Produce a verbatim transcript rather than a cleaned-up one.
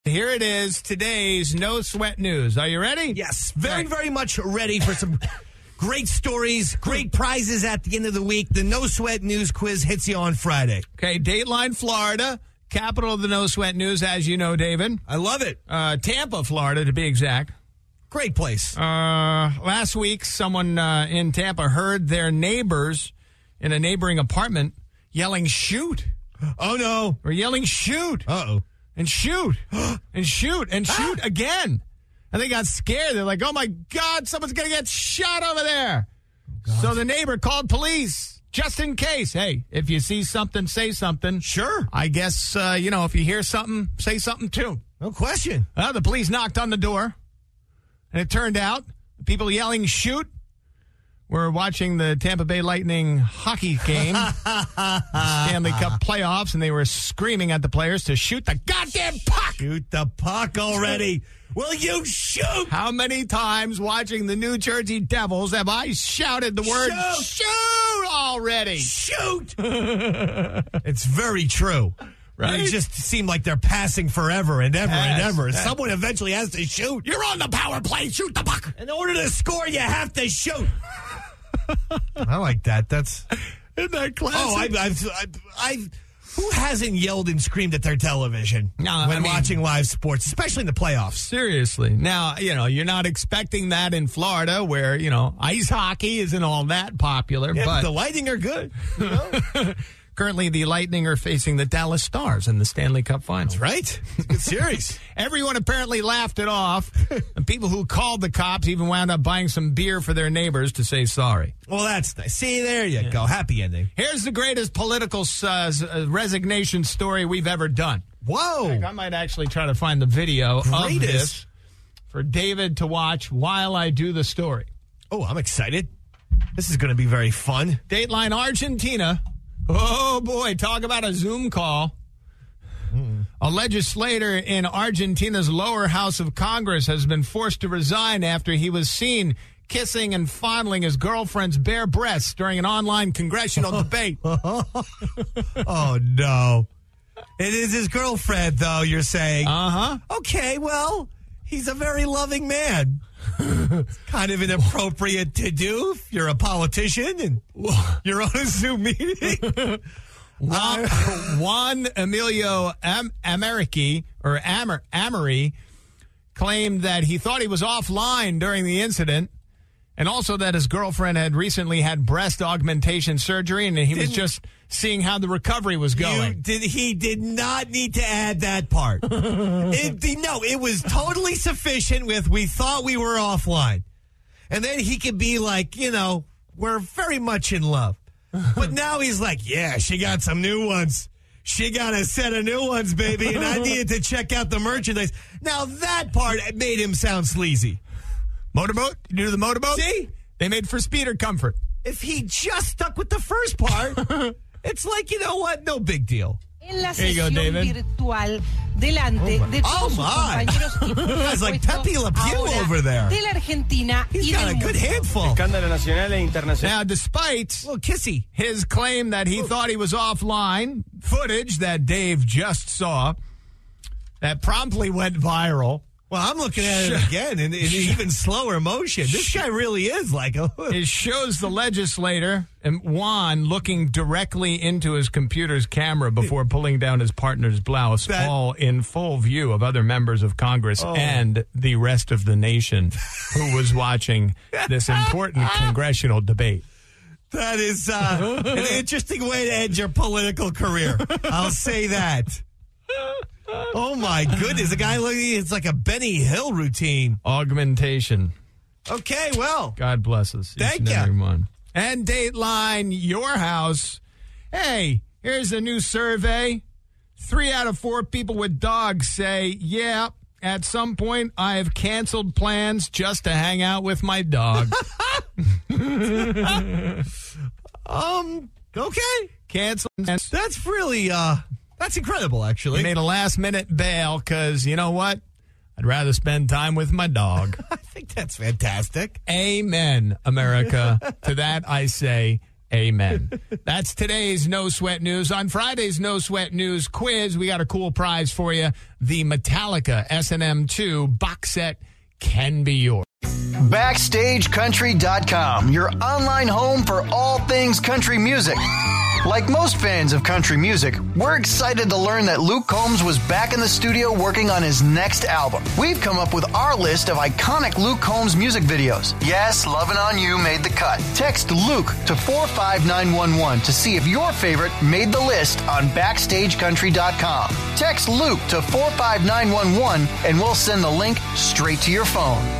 Here it is, today's No Sweat News. Are you ready? Yes, very, Right. very much ready for some great stories, great prizes at the end of the week. The No Sweat News quiz hits you on Friday. Okay, Dateline, Florida, capital of the No Sweat News, as you know, David. I love it. Uh, Tampa, Florida, to be exact. Great place. Uh, last week, someone uh, in Tampa heard their neighbors in a neighboring apartment yelling, shoot. Oh, no. Or yelling, shoot. Uh-oh. And shoot. and shoot. And shoot again. And they got scared. They're like, oh, my God, someone's going to get shot over there. Oh, so the neighbor called police just in case. Hey, if you see something, say something. Sure. I guess, uh, you know, if you hear something, say something too. No question. Well, the police knocked on the door. And it turned out the people yelling shoot were watching the Tampa Bay Lightning hockey game, Stanley Cup playoffs, and they were screaming at the players to shoot the goddamn puck. Shoot the puck already. Will you shoot? How many times watching the New Jersey Devils have I shouted the word Shoot, shoot already? Shoot. It's very true. Right? It just seemed like they're passing forever and ever and Yes, ever. yes. Someone eventually has to shoot. You're on the power play. Shoot the puck. In order to score, you have to shoot. I like that. That's Isn't that classic? oh, I've, I've, I've, I've who hasn't yelled and screamed at their television No, when I mean- watching live sports, especially in the playoffs? Seriously. Now, you know, you're not expecting that in Florida where, you know, ice hockey isn't all that popular. Yeah, but but the Lightning are good. You know? currently the Lightning are facing the Dallas Stars in the Stanley Cup Finals. Right? It's a good series. Everyone apparently laughed it off. And people who called the cops even wound up buying some beer for their neighbors to say sorry. Well, that's nice. See, there you go. Happy ending. Here's the greatest political uh, resignation story we've ever done. Whoa. I might actually try to find the video of Greatest. this for David to watch while I do the story. Oh, I'm excited. This is going to be very fun. Dateline Argentina. Oh, boy, talk about a Zoom call. Mm. A legislator in Argentina's lower house of Congress has been forced to resign after he was seen kissing and fondling his girlfriend's bare breasts during an online congressional debate. Oh, no. It is his girlfriend, though, you're saying. Uh-huh. Okay, well, he's a very loving man. It's kind of inappropriate to do if you're a politician and you're on a Zoom meeting. Juan, Juan Emilio Am- Americi, or Amer- Amory, claimed that he thought he was offline during the incident, and also that his girlfriend had recently had breast augmentation surgery, and he was Didn't- just seeing how the recovery was You going. did, he did not need to add that part. it, no, it was totally sufficient with we thought we were offline. And then he could be like, you know, we're very much in love. But now he's like, yeah, she got some new ones. She got a set of new ones, baby, and I needed to check out the merchandise. Now that part made him sound sleazy. Motorboat? You do the motorboat? See? They made for speed or comfort. If he just stuck with the first part, it's like, you know what? No big deal. En la There you go, sesión David. virtual delante de Oh, todos sus my. compañeros y por Guy's like supuesto, Pepe Le Pew ahora over there. de la Argentina He's y got del a good mundo. handful. Escándalo nacional e internacional. Now, despite A little kissy. his claim that he thought he was offline, footage that Dave just saw that promptly went viral. Well, I'm looking at it again in, in even slower motion. This guy really is like a... It shows the legislator and Juan looking directly into his computer's camera before pulling down his partner's blouse, That- all in full view of other members of Congress and the rest of the nation who was watching this important congressional debate. That is uh, an interesting way to end your political career. I'll say that. Oh, my goodness. The guy looking, it's like a Benny Hill routine. Augmentation. Okay, well. God bless us. each Thank and ya. everyone. And Dateline, your house. Hey, here's a new survey. Three out of four people with dogs say, yeah, at some point I have canceled plans just to hang out with my dog. Um, okay. Canceled. plans. That's really, uh, that's incredible, actually. I made a last minute bail because, you know what? I'd rather spend time with my dog. I think that's fantastic. Amen, America. To that I say, Amen. That's today's No Sweat News. On Friday's No Sweat News quiz, we got a cool prize for you. The Metallica S and M two box set can be yours. Backstage Country dot com, your online home for all things country music. Like most fans of country music, we're excited to learn that Luke Combs was back in the studio working on his next album. We've come up with our list of iconic Luke Combs music videos. Yes, Lovin' On You made the cut. Text Luke to four five nine one one to see if your favorite made the list on Backstage Country dot com. Text Luke to four five nine one one and we'll send the link straight to your phone.